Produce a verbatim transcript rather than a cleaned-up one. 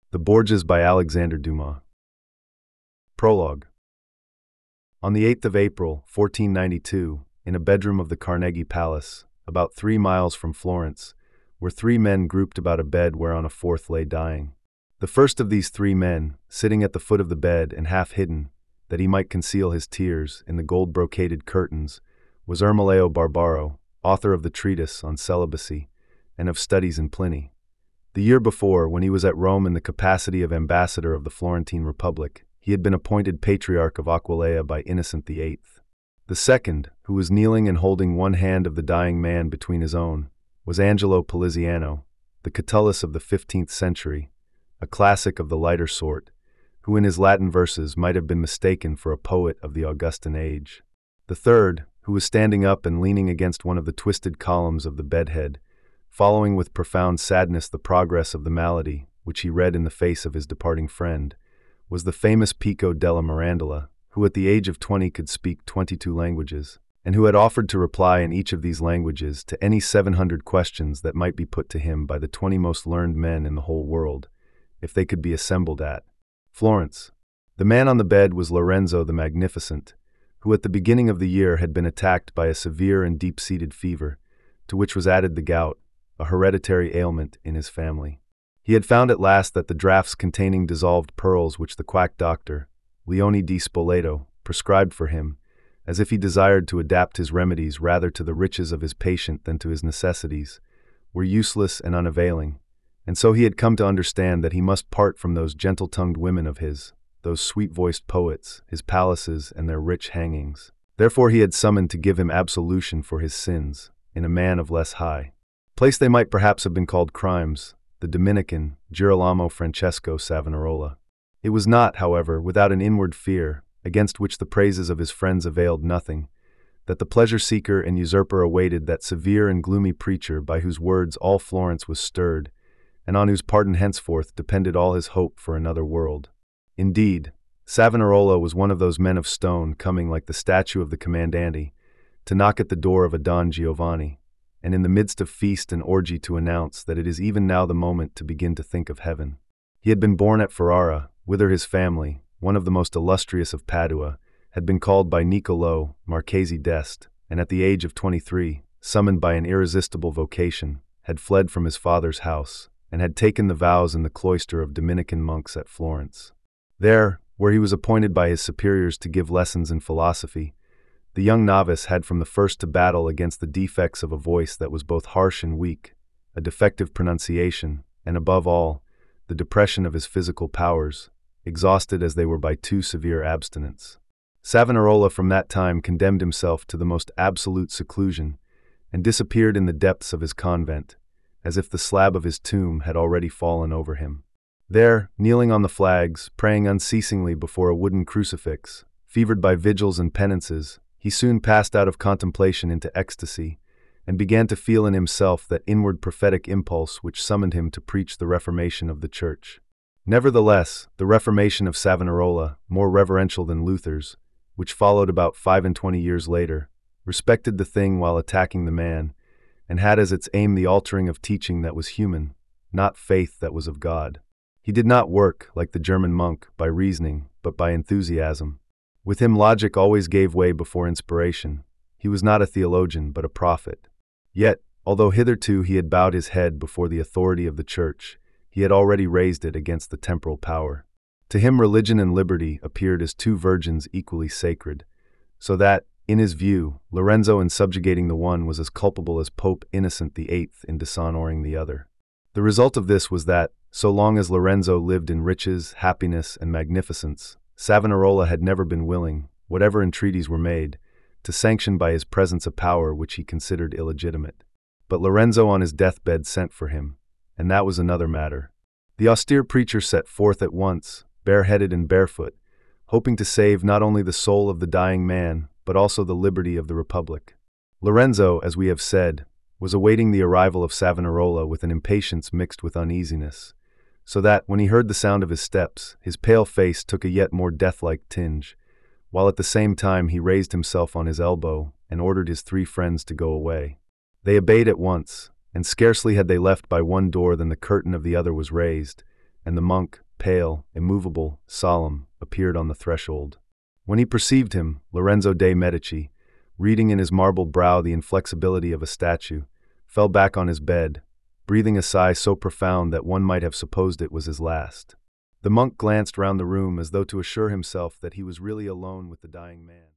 The Borgias by Alexandre Dumas. Prologue. On the eighth of April, fourteen ninety-two, in a bedroom of the Carnegie Palace, about three miles from Florence, were three men grouped about a bed whereon a fourth lay dying. The first of these three men, sitting at the foot of the bed and half hidden, that he might conceal his tears in the gold-brocaded curtains, was Ermolao Barbaro, author of the treatise on celibacy and of studies in Pliny. The year before, when he was at Rome in the capacity of ambassador of the Florentine Republic, he had been appointed Patriarch of Aquileia by Innocent the Eighth. The second, who was kneeling and holding one hand of the dying man between his own, was Angelo Poliziano, the Catullus of the fifteenth century, a classic of the lighter sort, who in his Latin verses might have been mistaken for a poet of the Augustan age. The third, who was standing up and leaning against one of the twisted columns of the bedhead, following with profound sadness the progress of the malady, which he read in the face of his departing friend, was the famous Pico della Mirandola, who at the age of twenty could speak twenty-two languages, and who had offered to reply in each of these languages to any seven hundred questions that might be put to him by the twenty most learned men in the whole world, if they could be assembled at Florence. The man on the bed was Lorenzo the Magnificent, who at the beginning of the year had been attacked by a severe and deep-seated fever, to which was added the gout, a hereditary ailment in his family. He had found at last that the draughts containing dissolved pearls which the quack doctor, Leone di Spoleto, prescribed for him, as if he desired to adapt his remedies rather to the riches of his patient than to his necessities, were useless and unavailing, and so he had come to understand that he must part from those gentle-tongued women of his, those sweet-voiced poets, his palaces and their rich hangings. Therefore he had summoned to give him absolution for his sins, in a man of less high place they might perhaps have been called crimes, the Dominican, Girolamo Francesco Savonarola. It was not, however, without an inward fear, against which the praises of his friends availed nothing, that the pleasure-seeker and usurper awaited that severe and gloomy preacher by whose words all Florence was stirred, and on whose pardon henceforth depended all his hope for another world. Indeed, Savonarola was one of those men of stone coming like the statue of the Commandante, to knock at the door of a Don Giovanni, and in the midst of feast and orgy to announce that it is even now the moment to begin to think of heaven. He had been born at Ferrara, whither his family, one of the most illustrious of Padua, had been called by Niccolò, Marchese d'Este, and at the age of twenty-three, summoned by an irresistible vocation, had fled from his father's house, and had taken the vows in the cloister of Dominican monks at Florence. There, where he was appointed by his superiors to give lessons in philosophy, the young novice had from the first to battle against the defects of a voice that was both harsh and weak, a defective pronunciation, and above all, the depression of his physical powers, exhausted as they were by too severe abstinence. Savonarola from that time condemned himself to the most absolute seclusion, and disappeared in the depths of his convent, as if the slab of his tomb had already fallen over him. There, kneeling on the flags, praying unceasingly before a wooden crucifix, fevered by vigils and penances, he soon passed out of contemplation into ecstasy, and began to feel in himself that inward prophetic impulse which summoned him to preach the Reformation of the Church. Nevertheless, the Reformation of Savonarola, more reverential than Luther's, which followed about five and twenty years later, respected the thing while attacking the man, and had as its aim the altering of teaching that was human, not faith that was of God. He did not work, like the German monk, by reasoning, but by enthusiasm. With him logic always gave way before inspiration. He was not a theologian, but a prophet. Yet, although hitherto he had bowed his head before the authority of the Church, he had already raised it against the temporal power. To him religion and liberty appeared as two virgins equally sacred, so that, in his view, Lorenzo in subjugating the one was as culpable as Pope Innocent the Eighth in dishonoring the other. The result of this was that, so long as Lorenzo lived in riches, happiness, and magnificence, Savonarola had never been willing, whatever entreaties were made, to sanction by his presence a power which he considered illegitimate. But Lorenzo on his deathbed sent for him, and that was another matter. The austere preacher set forth at once, bareheaded and barefoot, hoping to save not only the soul of the dying man, but also the liberty of the Republic. Lorenzo, as we have said, was awaiting the arrival of Savonarola with an impatience mixed with uneasiness, so that, when he heard the sound of his steps, his pale face took a yet more death-like tinge, while at the same time he raised himself on his elbow and ordered his three friends to go away. They obeyed at once, and scarcely had they left by one door than the curtain of the other was raised, and the monk, pale, immovable, solemn, appeared on the threshold. When he perceived him, Lorenzo de' Medici, reading in his marbled brow the inflexibility of a statue, fell back on his bed, breathing a sigh so profound that one might have supposed it was his last. The monk glanced round the room as though to assure himself that he was really alone with the dying man.